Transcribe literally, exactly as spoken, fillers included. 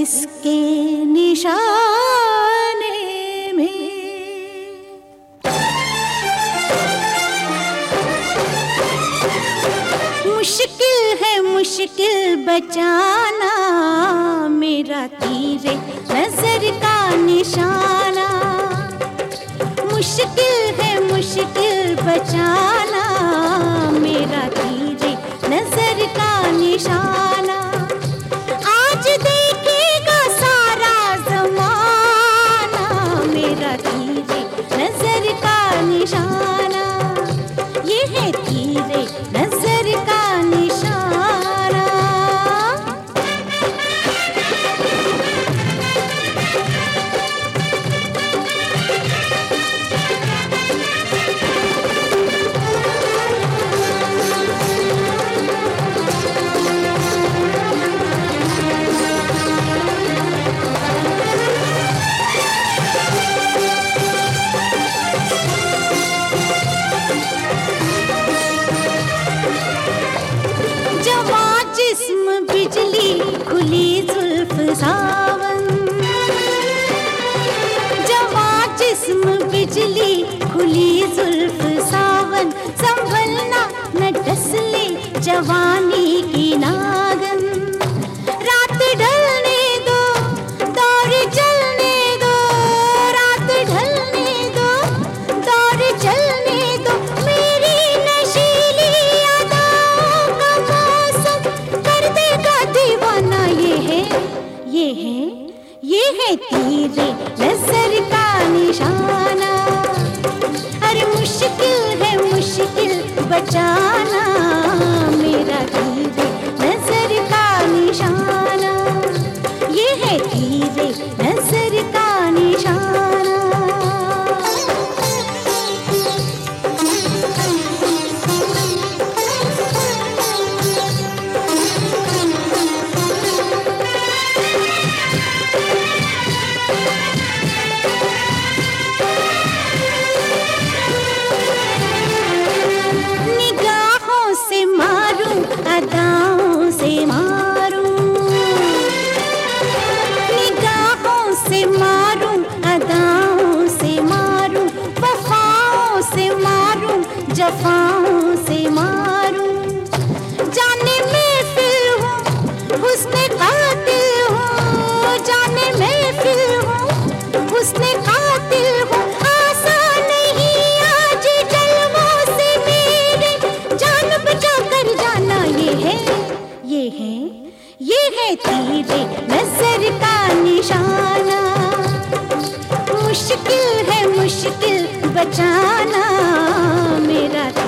इसके निशाने में। मुश्किल है मुश्किल बचाना मेरा तीरे नजर का निशाना। मुश्किल है मुश्किल बचाना मेरा तीरे नजर का निशाना। आज देखेगा सारा ज़माना मेरा तीरे नजर का निशाना। ये है तीरे नजर का निशाना। जिस्म बिजली खुली जुल्फ सावन। जवा जिस्म बिजली खुली जुल्फ सावन। संभलना न डसले जवानी की नागन। रात ढलने दो दौर चलने दो। रात ढलने दो दौर चलने दो। मेरी नशीली अदाओं का मौसम कर देगा दीवाना। ये है ये है ये है तीरे नजर का निशाना। अरे मुश्किल है मुश्किल बचाना मेरा तीरे नजर का निशाना। ये है तीरे नजर का निशाना। निगाहों से मारूं अदाओं से मारूं। निगाहों से मारूं अदाओं से मारूं। वफाओं से मारूं जफाओं से मारूं। जाने मैं फिर हूँ हुस्ने कातिल हूँ। जाने मैं फिर हूँ हुस्ने कातिल हूँ। आसान नहीं आज जलवों से मेरे जान बचा कर जाना। ये है ये है ये है तीरे नजर का निशाना। मुश्किल है मुश्किल बचाना मेरा